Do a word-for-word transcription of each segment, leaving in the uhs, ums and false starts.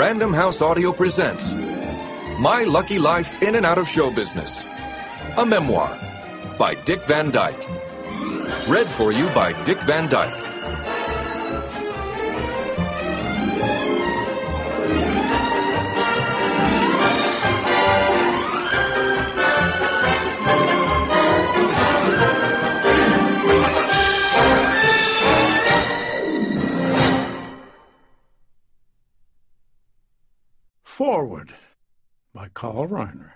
Random House Audio presents My Lucky Life in and Out of Show Business, a memoir by Dick Van Dyke. Read for you by Dick Van Dyke. Forward by Carl Reiner.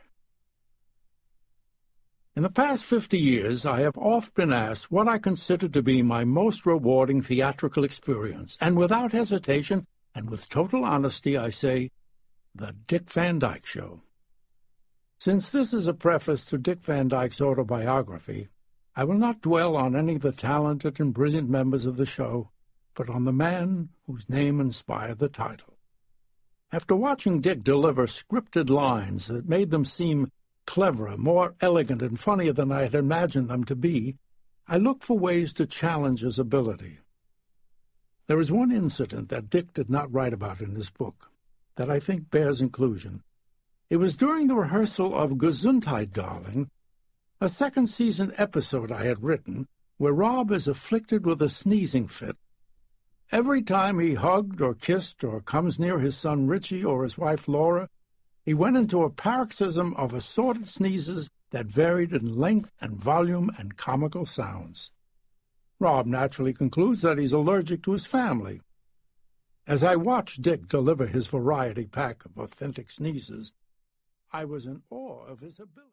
In the past fifty years, I have oft been asked what I consider to be my most rewarding theatrical experience, and without hesitation and with total honesty, I say, The Dick Van Dyke Show. Since this is a preface to Dick Van Dyke's autobiography, I will not dwell on any of the talented and brilliant members of the show, but on the man whose name inspired the title. After watching Dick deliver scripted lines that made them seem cleverer, more elegant, and funnier than I had imagined them to be, I looked for ways to challenge his ability. There is one incident that Dick did not write about in his book that I think bears inclusion. It was during the rehearsal of Gesundheit, Darling, a second-season episode I had written, where Rob is afflicted with a sneezing fit. Every time he hugged or kissed or comes near his son Richie or his wife Laura, he went into a paroxysm of assorted sneezes that varied in length and volume and comical sounds. Rob naturally concludes that he's allergic to his family. As I watched Dick deliver his variety pack of authentic sneezes, I was in awe of his ability.